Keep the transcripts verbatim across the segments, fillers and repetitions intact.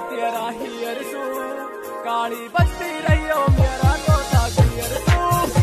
तेरा ही अरसू काली बस्ती रहियो मेरा तोता की अरसू।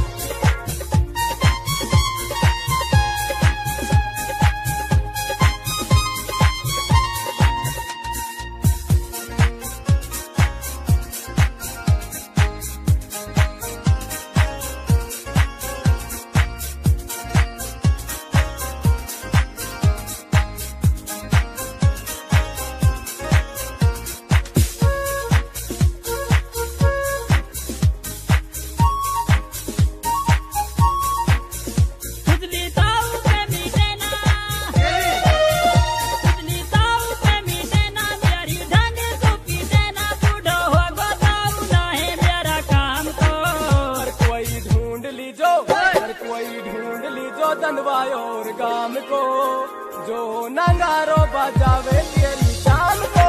दंडवायो और गाम को जो नंगारो बजावे तेरी शान को।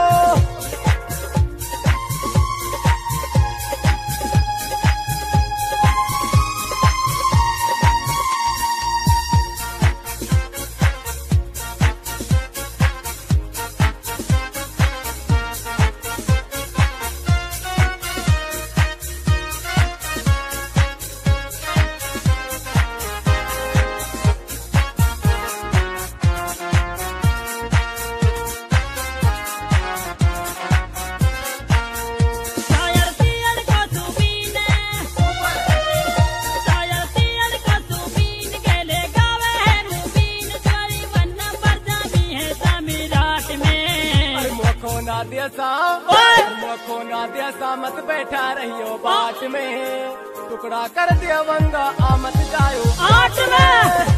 मोखो ना दिया मत बैठा रहियो बाट में टुकड़ा कर दिया वंगा आमत जायो आठ में।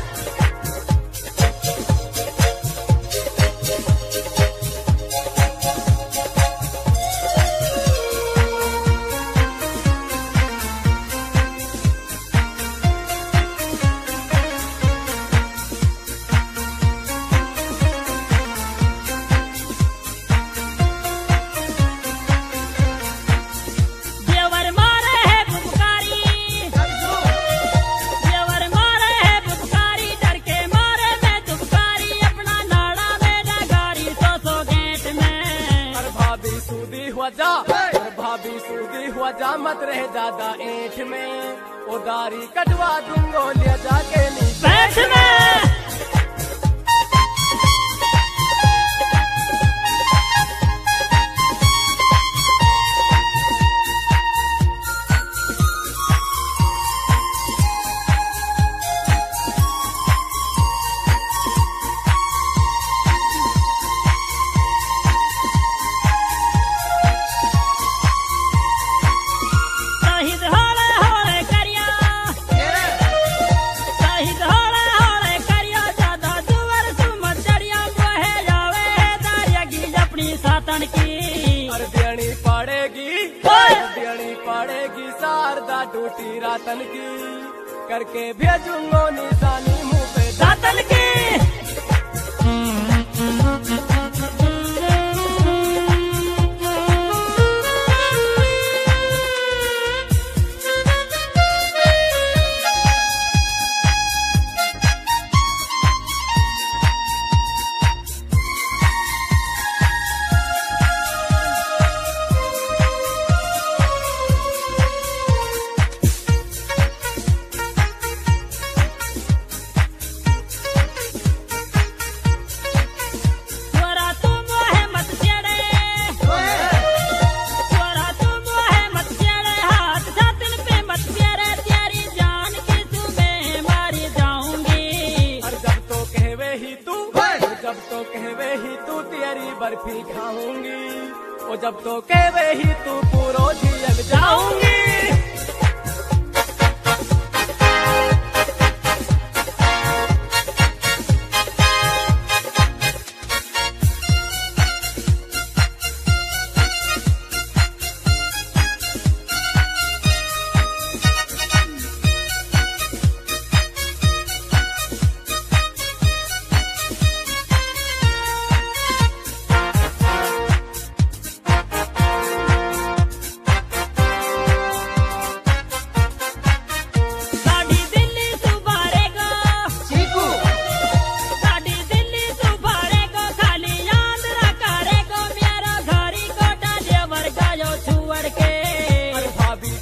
भाभी सूदी हुआ जा मत रहे ज्यादा ऐठ में उदारी कटवा दूंगो ले जाके नी बैठ में। शारदा टूटी रातन की करके भेजूंगो निशानी मुंह पे दातन की। जब तो कहवे ही तू तेरी बर्फी खाऊंगी और जब तो कहवे ही तू पूरो झील जाऊंगी।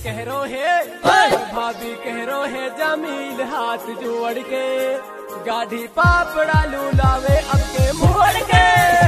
कह रो है भाभी कह रो है जमील हाथ जोड़ के गाढ़ी पापड़ा लूलावे अब के मोड़ के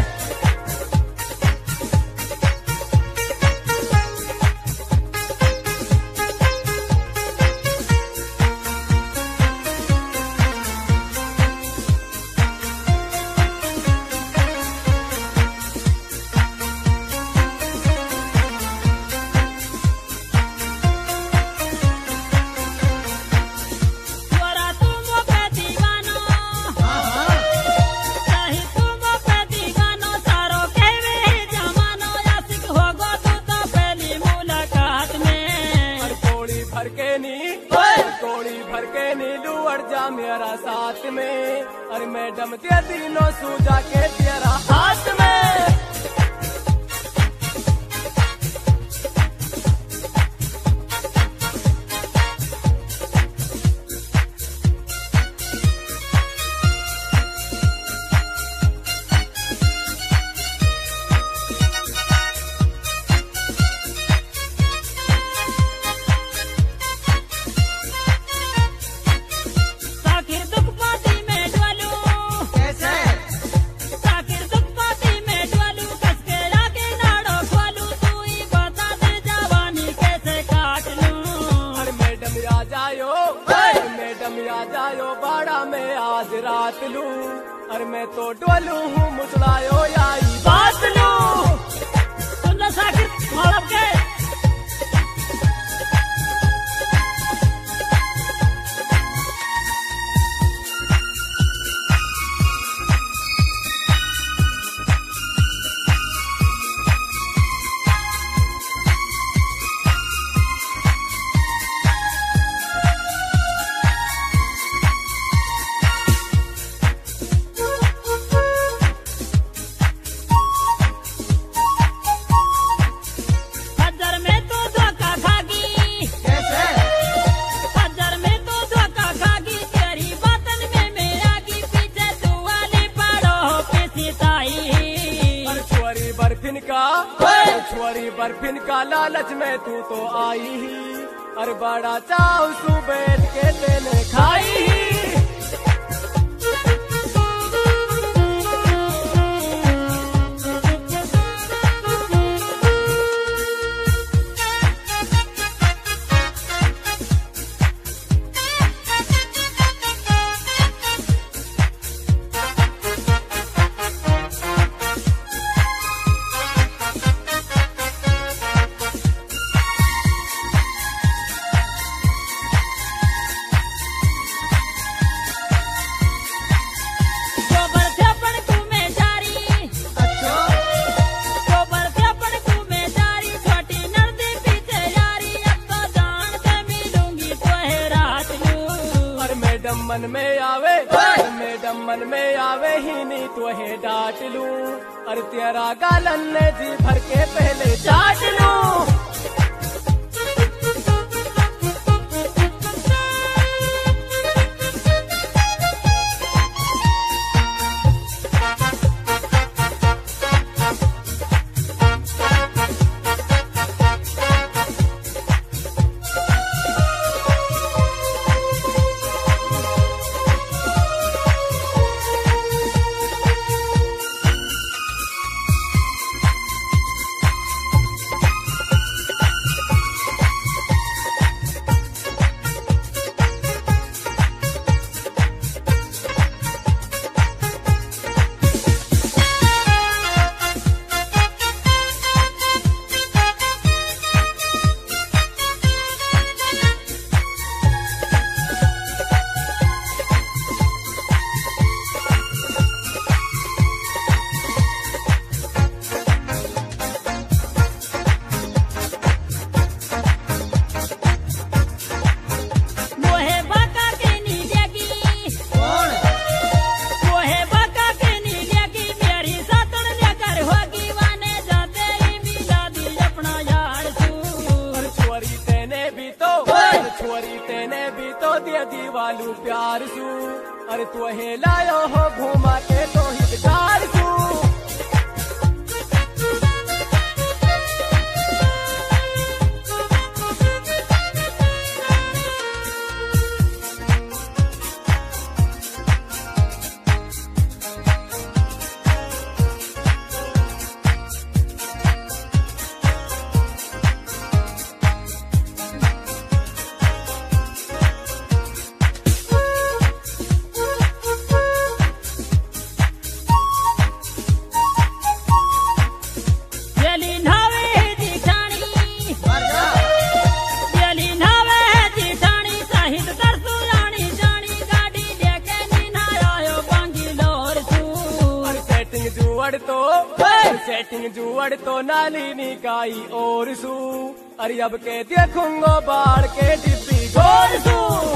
कोड़ी भर के नीलू अड़ जा मेरा साथ में अरे मैडम ते तीनों सूजा के तेरा हाथ में मैडम आ जायो बाड़ा में आज रात लू अरे मैं तो डोलू हूँ मुसलायो आई बात लू सुन साकिर मालूम के बर्फिन का छोरी बर्फिन का लालच में तू तो आई ही अरे बड़ा चाव सू बैठ के तेने खाई ही मन में आवे मैडम मन में आवे ही नहीं तो है डांट लूं अरे तेरा गालन ने जी भर के पहले चाट लूं दीवालू प्यार सू अरे तू हे लायो हो घुमा के तो हितकार सू सिंह जुअड़ तो नाली निकाई और सू अरे अब के देखूंगो बाढ़ के डिब्बी गोर सू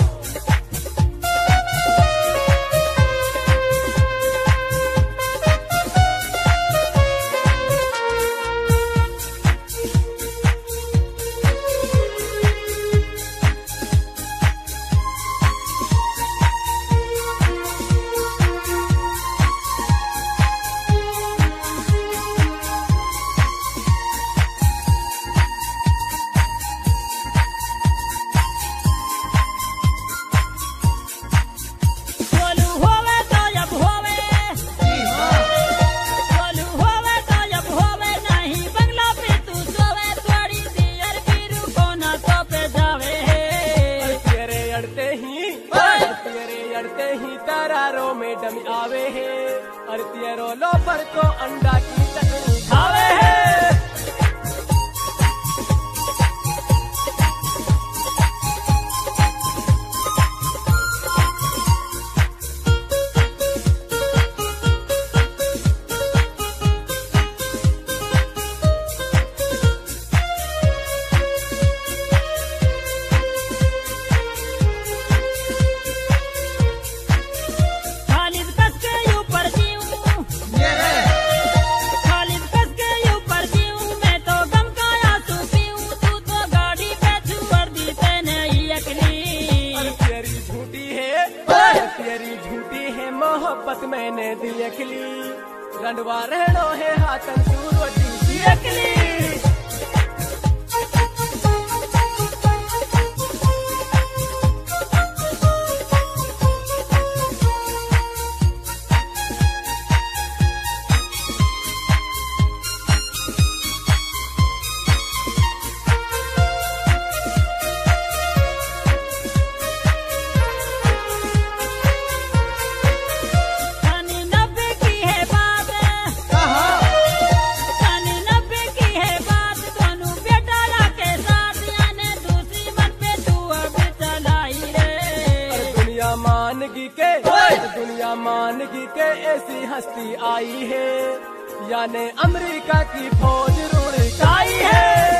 मैडम आवे है और तेरो लोफर को अंडा की चटनी खावे है। तेरी झूठी है मोहब्बत मैंने देख ली रंडवा रहनो है हाथन सूरज देख ली। दुनिया मानगी के ऐसी हस्ती आई है यानी अमेरिका की फौज रुड़काई है।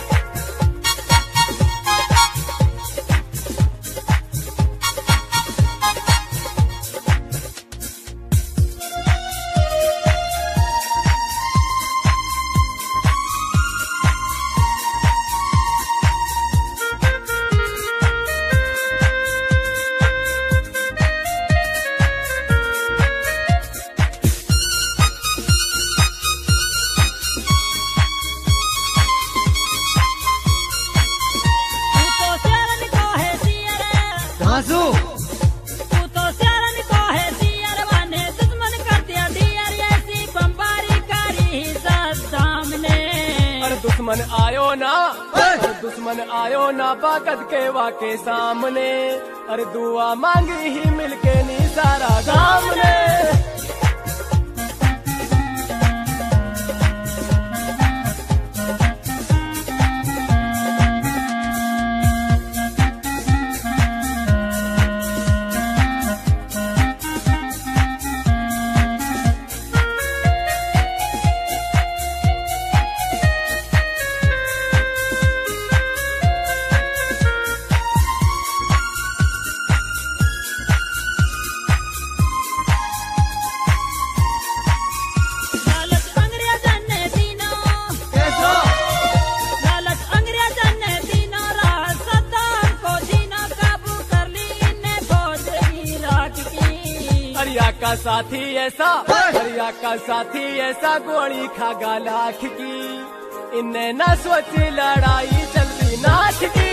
तू तो शरण को है सियर वाने दुश्मन कर दिया डियर ऐसी बम्बारी करी सद्दाम ने। अरे दुश्मन आयो ना अरे दुश्मन आयो ना बागद के वाके सामने अरे दुआ मांगी ही मिलके नी सारा गाम ने। हरिया का साथी ऐसा हरिया का साथी ऐसा गोली खागा लाख की इन्हें न सोच लड़ाई चलती नाच की।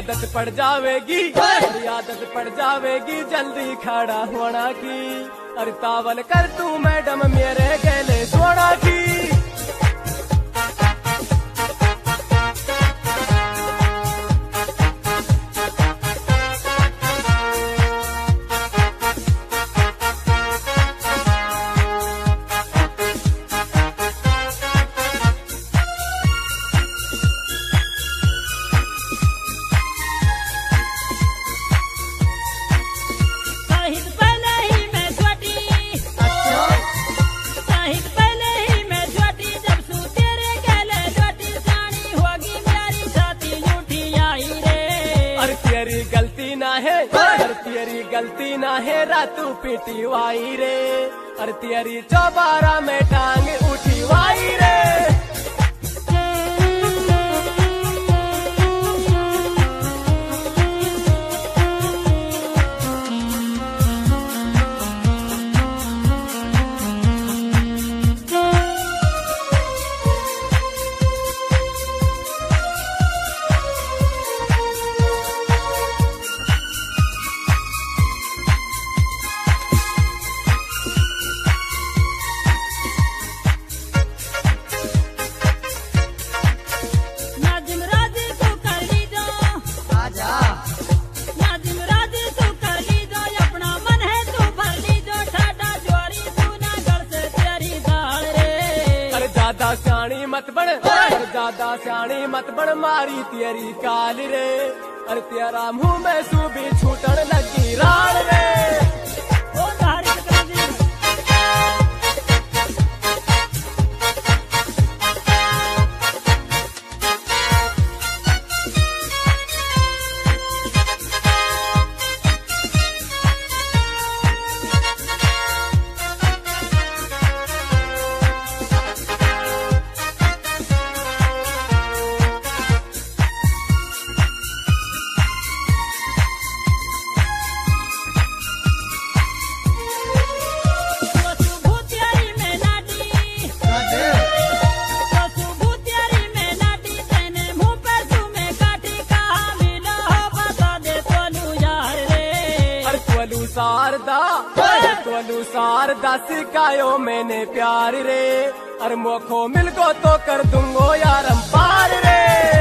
आदत पड़ जावेगी, तेरी आदत पड़ जावेगी जल्दी खड़ा होना की। अरे तावल कर तू मैडम मेरे गले सोना की। तेरी गलती ना है रातू पीटी वाई रे। अरे तेरी चौबारा में टांग उठी वाई रे। स्याणी मत बन, ज्यादा स्याणी मत बन मारी तेरी काल रे। अरे तेरा मुंह में सूबी छूटन लगी राल रे। सारदा तोलू सारदा सिखायो मैंने प्यार रे। और मोखो मिल गो तो कर दूंगो यारम पार रे।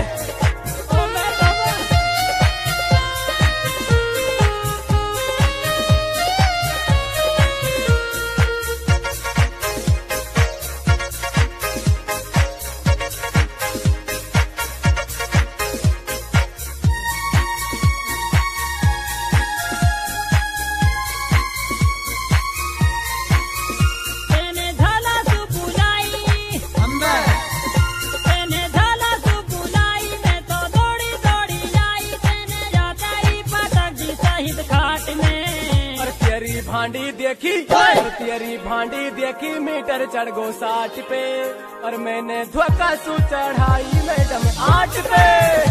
भांडी देखी तेरी भांडी देखी मीटर चढ़ गो साठ पे। और मैंने धोखा सु चढ़ाई मैडम आठ पे।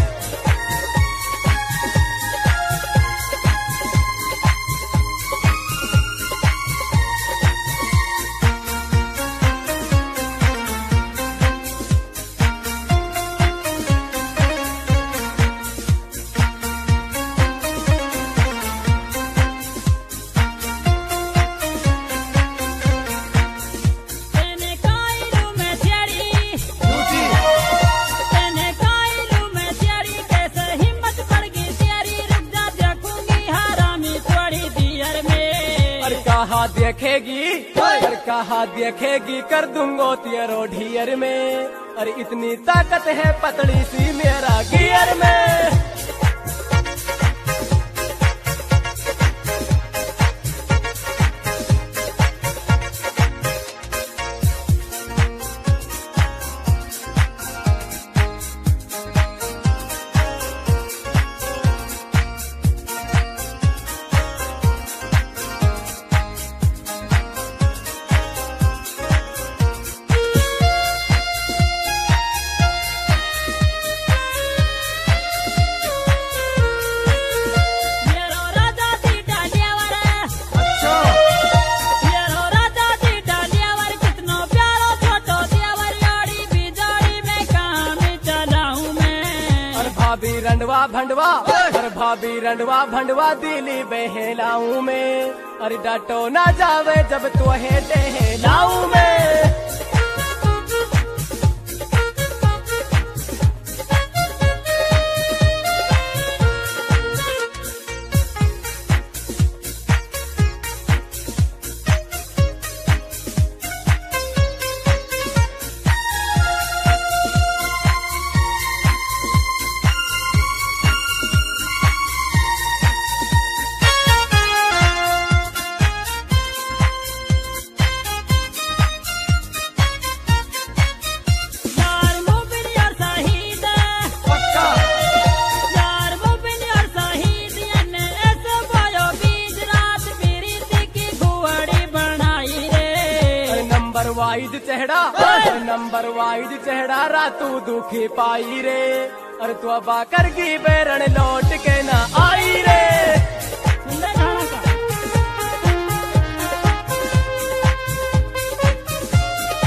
कहा देखेगी और कहा देखेगी कर दूंगो तेरो ढियर में। अरे इतनी ताकत है पतली सी मेरा गियर में। रंडवा भंडवा और भाभी रंडवा भंडवा दिली बहलाऊ में, अरे डाटो ना जावे जब तू है टहलाऊ में। वाइज चेहरा नंबर वाइज चेहरा रातू दुखी पाई रे, और तू अब कर की बेरन लौट के ना आई रे।